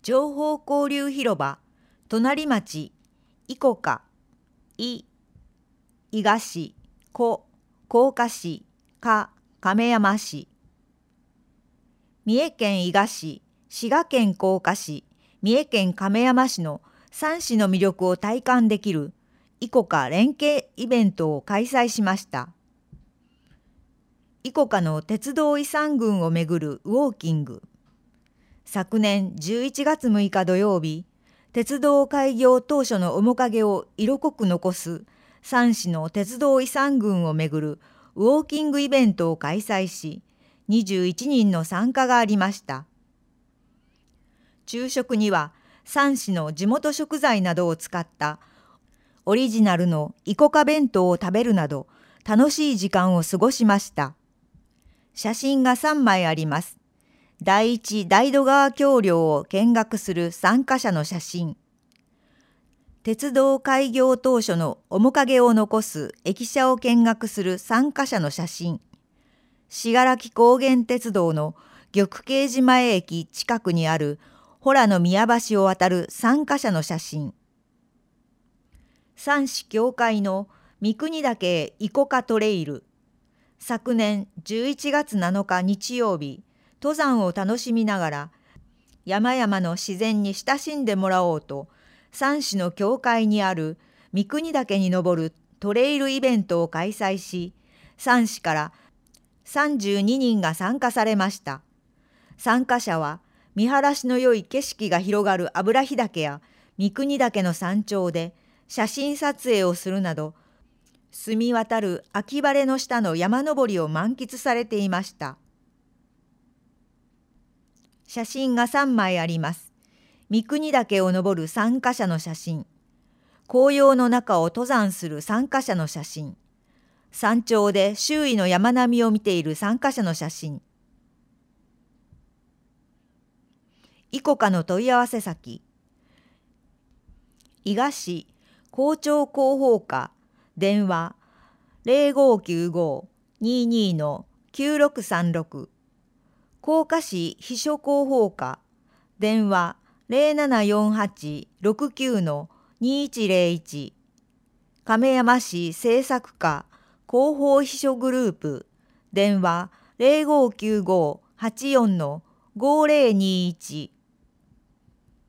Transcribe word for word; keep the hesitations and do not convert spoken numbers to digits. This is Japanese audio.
情報交流広場、隣町、いこか、い、伊賀市、こ、甲賀市、か、亀山市。三重県伊賀市、滋賀県甲賀市、三重県亀山市のさん市の魅力を体感できるいこか連携イベントを開催しました。いこかの鉄道遺産群をめぐるウォーキング。昨年じゅういちがつむいか土曜日、鉄道開業当初の面影を色濃く残すさん市の鉄道遺産群をめぐるウォーキングイベントを開催し、にじゅういちにんの参加がありました。昼食にはさん市の地元食材などを使ったオリジナルのいこか弁当を食べるなど楽しい時間を過ごしました。写真がさんまいあります。第一大戸川橋梁を見学する参加者の写真。鉄道開業当初の面影を残す駅舎を見学する参加者の写真。信楽高原鉄道の玉渓寺前駅近くにある洞の宮橋を渡る参加者の写真。さん市境界の三国岳いこかトレイル。昨年じゅういちがつなのか日曜日、登山を楽しみながら山々の自然に親しんでもらおうと、さん市の境界にある三国岳に登るトレイルイベントを開催し、さん市からさんじゅうににんが参加されました。参加者は見晴らしの良い景色が広がる油日岳や三国岳の山頂で写真撮影をするなど、澄み渡る秋晴れの下の山登りを満喫されていました。写真がさんまいあります。三国岳を登る参加者の写真。紅葉の中を登山する参加者の写真。山頂で周囲の山並みを見ている参加者の写真。いこかの問い合わせ先。伊賀市校長広報課電話 ゼロごきゅうご にーにー のきゅうろくさんろく。甲賀市秘書広報課電話 ゼロななよんはち ろくきゅう のにいちゼロいち。亀山市政策課広報秘書グループ電話 ゼロごきゅうご はちよん のごゼロにいち。